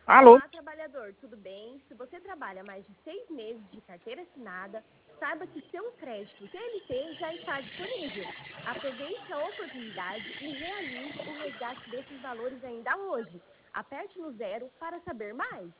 Alô? Olá, trabalhador, tudo bem? Se você trabalha mais de 6 meses de carteira assinada, saiba que seu crédito CLT já está disponível. Aproveite a oportunidade e realize o resgate desses valores ainda hoje. Aperte no zero para saber mais.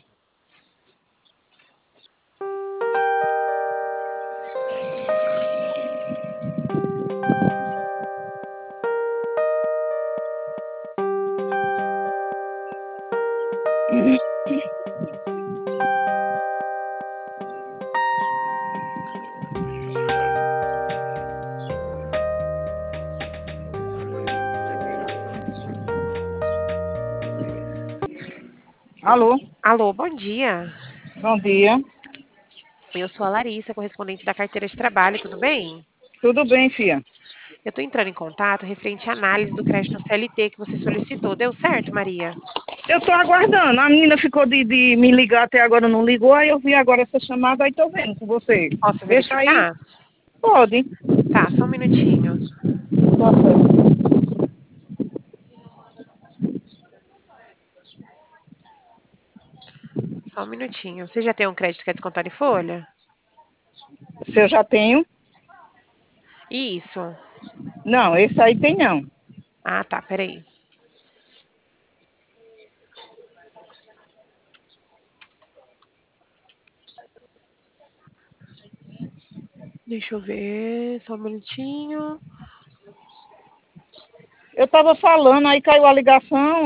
Alô? Alô, bom dia. Bom dia. Eu sou a Larissa, correspondente da carteira de trabalho, tudo bem? Tudo bem, filha? Eu estou entrando em contato referente à análise do crédito no CLT que você solicitou. Deu certo, Maria? Eu tô aguardando. A menina ficou de me ligar até agora, não ligou. Aí eu vi agora essa chamada, aí tô vendo com você. Posso Deixa aí. verificar? Pode. Tá, só um minutinho. Tá certo. Só um minutinho. Você já tem um crédito que é descontado em folha? Se eu já tenho? Isso. Não, esse aí tem não. Ah, tá, peraí. Deixa eu ver, só um minutinho. Eu tava falando, aí caiu a ligação.